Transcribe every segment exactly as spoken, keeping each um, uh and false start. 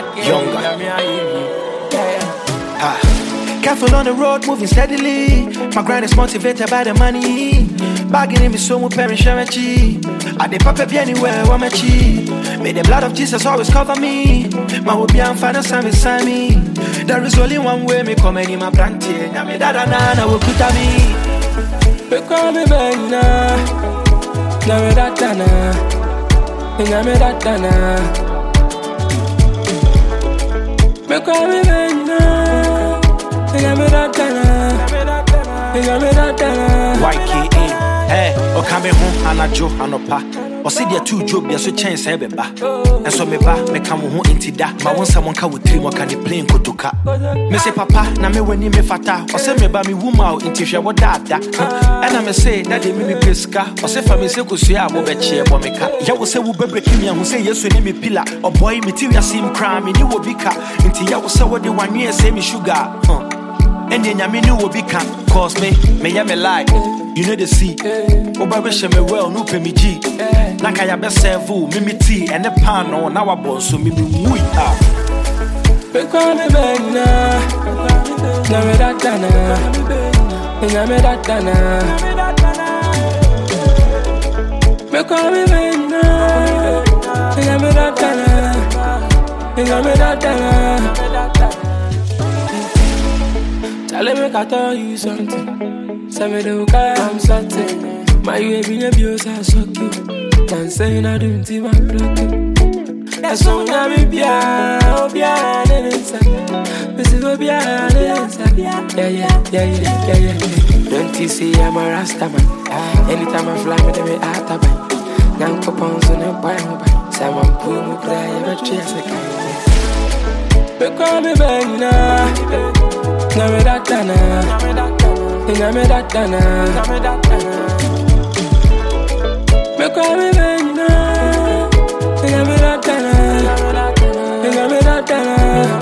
Younger. Ah. Careful on the road, moving steadily. My grind is motivated by the money. Bagging in me so much parents share chi. I dey papa be anywhere want me chi. May the blood of Jesus always cover me. My hope be am father Sammy Sammy. There is only one way me come in my brandy. Na me dada na na will put me. Me call me Benna. Na me dada na. Na me dada na. Me call me Benna. Y K A, hey, o kame home anajo anopa. O see the two job so chance ebeba. And so me ba me come home inti da. Ma won someone ka with three more can play kotoka. Me say papa na me weni me fata. O say me ba me wuma o inti hwe wo dada. And I me say that dey me me peska. O say fa me say kosua abo be che bo me ka. Ya wo say wo bebre kimi hu say yesu ni me pillar. O boy me ti wiase im kra me ni wo bika. Inti ya wo say wo de wanwe say me sugar. And then I mean you will be can cause me, me ya me like, you know the sea. Oba wish me well, no pay me G. Naka ya best serve me me tea and the pan on our boss so me me we are. Me call me Benna, na me dada na, na me dada na. Me call me Benna, na me dada na, na me dada na. Tell me I tell you something. Say me do care I'm certain. My baby abuse I suck you. Can't say I don't see my blood. That's all I be bia, oh bia, inside. This is what bia, inside. Yeah, yeah, yeah, yeah, yeah, yeah. Don't you see I'm a Rasta man? Anytime I fly me, they me out of bite. Now coupons on a buy me buy. Someone pull me cry, I'm a chase a kind. Me call me Benna. Na me dada na, na me dada na. Me call me Benna, na me dada na, na me dada na.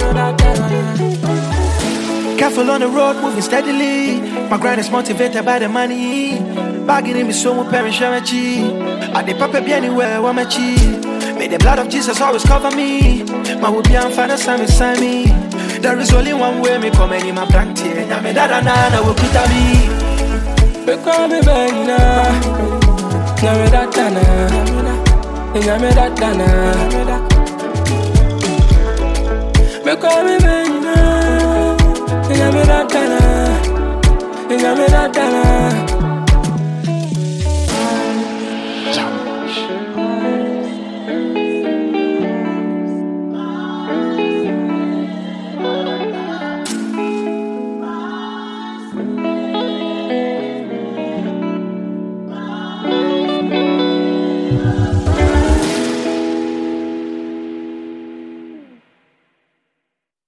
Careful on the road, moving steadily. My grind is motivated by the money. Bagging in me so much parents share chi. I dey papa be anywhere want me chi. May the blood of Jesus always cover me. My hope be am father Sammy Sammy. There is only one way me come in my brandy. Na me dada na na will put me. Me call me Benna, na me dada na, na me dada na. Me call me